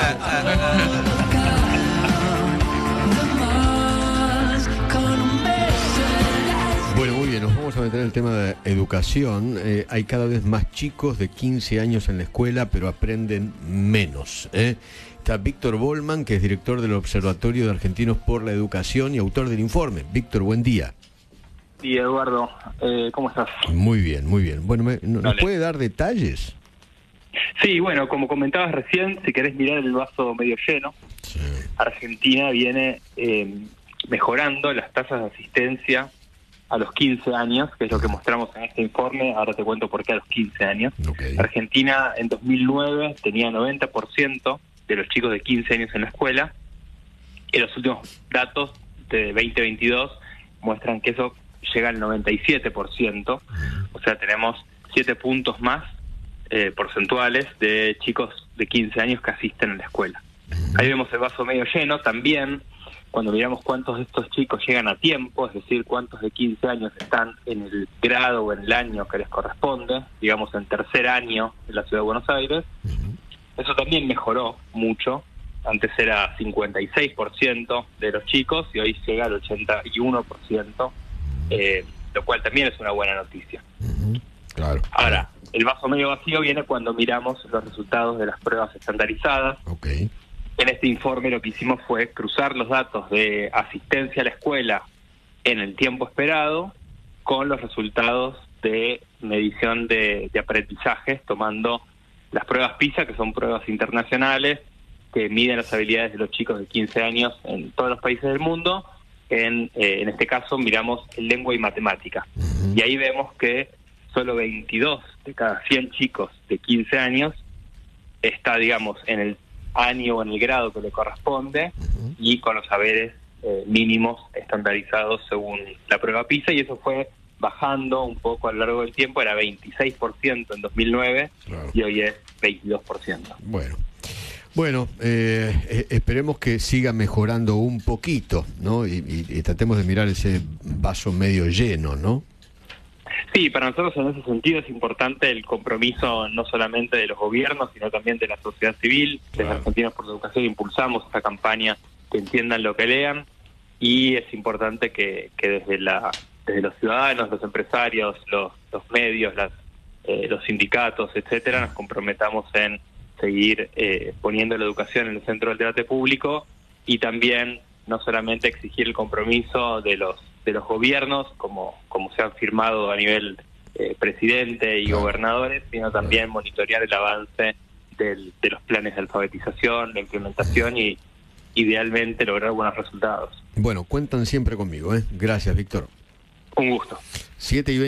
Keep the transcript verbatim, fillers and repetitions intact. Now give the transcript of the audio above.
Bueno, muy bien, nos vamos a meter en el tema de educación. Eh, hay cada vez más chicos de quince años en la escuela, pero aprenden menos, ¿eh? Está Víctor Bolman, que es director del Observatorio de Argentinos por la Educación y autor del informe. Víctor, buen día. Sí, Eduardo, eh, ¿cómo estás? Muy bien, muy bien. Bueno, me, ¿nos Dale. puede dar detalles? Sí, bueno, como comentabas recién, si querés mirar el vaso medio lleno, Sí. Argentina viene eh, mejorando las tasas de asistencia a los quince años, que es lo que mostramos en este informe. Ahora te cuento por qué a los quince años. Okay. Argentina en dos mil nueve tenía noventa por ciento de los chicos de quince años en la escuela, y los últimos datos de veinte veintidós muestran que eso llega al noventa y siete por ciento, o sea, tenemos siete puntos más eh, porcentuales de chicos de quince años que asisten a la escuela. Ahí vemos el vaso medio lleno también, cuando miramos cuántos de estos chicos llegan a tiempo, es decir, cuántos de quince años están en el grado o en el año que les corresponde, digamos en tercer año en la Ciudad de Buenos Aires. Eso también mejoró mucho. Antes era cincuenta y seis por ciento de los chicos y hoy llega al ochenta y uno por ciento, eh, lo cual también es una buena noticia. Uh-huh. Claro. Ahora, el vaso medio vacío viene cuando miramos los resultados de las pruebas estandarizadas. Okay. En este informe lo que hicimos fue cruzar los datos de asistencia a la escuela en el tiempo esperado con los resultados de medición de, de aprendizajes, tomando las pruebas PISA, que son pruebas internacionales que miden las habilidades de los chicos de quince años en todos los países del mundo. En, eh, en este caso miramos en lengua y matemática. Uh-huh. Y ahí vemos que solo veintidós de cada cien chicos de quince años está, digamos, en el año o en el grado que le corresponde, uh-huh, y con los saberes eh, mínimos estandarizados según la prueba PISA, y eso fue bajando un poco a lo largo del tiempo. Era veintiséis por ciento en dos mil nueve, claro, y hoy es veintidós por ciento. Bueno. Bueno, eh, esperemos que siga mejorando un poquito, ¿no? Y, y, y tratemos de mirar ese vaso medio lleno, ¿no? Sí, para nosotros en ese sentido es importante el compromiso no solamente de los gobiernos, sino también de la sociedad civil. Claro. Desde Argentinos por la Educación impulsamos esta campaña, que entiendan lo que lean, y es importante que, que desde la desde los ciudadanos, los empresarios, los, los medios, las, eh, los sindicatos, etcétera, nos comprometamos en seguir eh, poniendo la educación en el centro del debate público, y también no solamente exigir el compromiso de los de los gobiernos, como como se ha firmado a nivel eh, presidente y claro, gobernadores, sino también monitorear el avance del, de los planes de alfabetización, la implementación, y idealmente lograr buenos resultados. Bueno, cuentan siempre conmigo, ¿eh? Gracias, Víctor. Un gusto. siete y veinte